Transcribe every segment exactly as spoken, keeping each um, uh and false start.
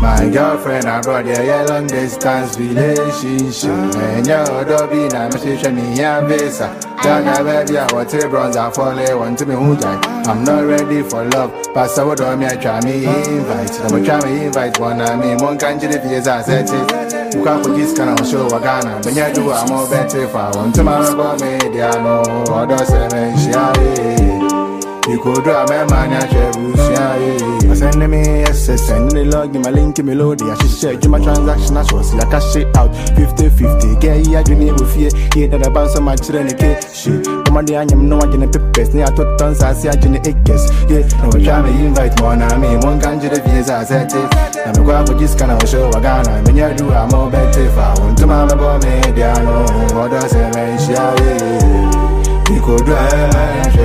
my girlfriend abroad, yeah, yeah, long distance relationship. And your dobby, now, she show me a visa. Dana baby, I want to bronze, I fall, I want to be who I'm not ready for love. Pass over to me, I try me invite. I'm try me invite one, I mean, one country, the visa, I said it. You can't put this kind of show, Wagana. When you do, I'm more better if I want to marry me, I know, or does it, you could draw my man at your bush. Send me yes, send me log, my link, me load. I should share you my transaction. I should see I cash it out fifty fifty. Get ya, you need with you. Here that I bounce so much than a cake. Shit, come on, I am no one in a pipes. Near two tons, I see I in the eggs. Yeah, no, try me invite one. I mean, one country, the visa, I said it. I'm going for this kind of show. I got when you do, I'm more better if I want to my boy, me, I know what does it mean? You could drive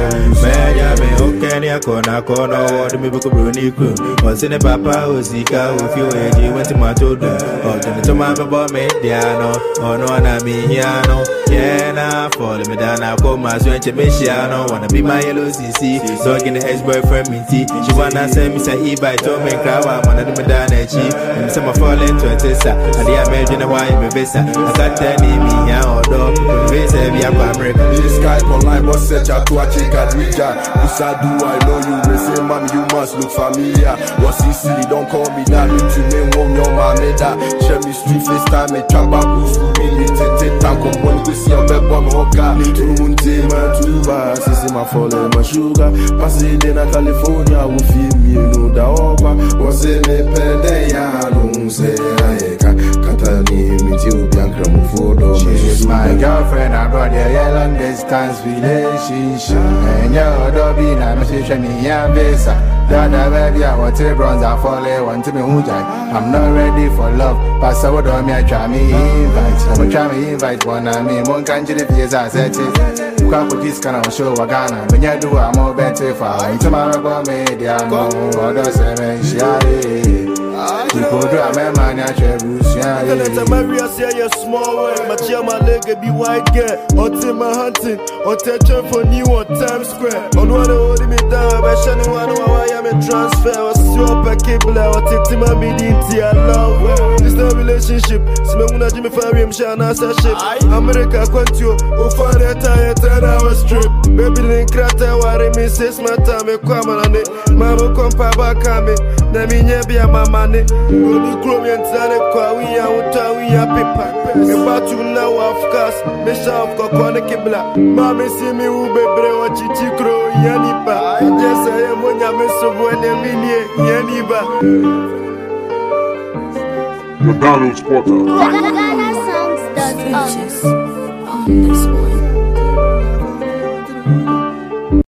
me okay, I corner corner, what me book a brony crew. What's in a papa, Osika, with you, and you went to my children. Or to my boy, me, Diano, or no one, I mean, Yano. Yeah, now, follow me down, I call my sweat to Michiano. Wanna be my yellow C C, dog in the ex boyfriend, me tea. She wanna send me some e by Tom and Crow, I wanna do me down at cheap. And some of falling to a tessa, and the American wine, me visa. I got ten me, yeah, or dog, visa, be a American. This guy online, but set ya to a chick and reader. Yes, I do, I know you. They say, mommy, you must look familiar. What's this silly? Don't call me that. Me to me, won't know my meda. Share me street, FaceTime, me trap back, who's for me. Take time, come on, we see your bed, bomb, hoka. Little moon, take my tuba. Sissy, my follow, my sugar. Pass it in California, we feel me, you know, the over. What's in the pen, ya don't say, I can't. Catalina, me, you, Bianca, Mufodo. She's my girlfriend abroad, yeah, yeah, long distance relationship. And your dobby, now, she show me a visa. Dada baby, I want to bronze, I fall, I want to be who I'm not ready for love. Pass over to me, I try me invite. I'm try me invite one, I mean, one country, the visa, I said it. You can't put this kind of show, Wagana. When you do, I'm more better if I want to marry me, I know, or does it mean, she you could drive my man at your bush. Let Maria say you're small way. My chair, my leg, be white girl. Or take my hunting, or take for new on Times Square. On one hold me down, but Shannon, one why I'm a transfer. I see up a cable, I take my meeting, I love. This no relationship. Simona Jimmy Fabian Shana Saship. America, Quantio, who find a tire, ten hour strip. Baby, link crater, worry me, says my time, a common on it. Mama, come back, come in. Naminia be a mama. Only Chrome and Sonic, we are with we are paper. About you now, of course, Miss of Kokona Kibla. Mammy see me who be brave, Chichi Crow, Yaniba. Yes, I am when you miss of when you Yaniba. The Donald Spotter.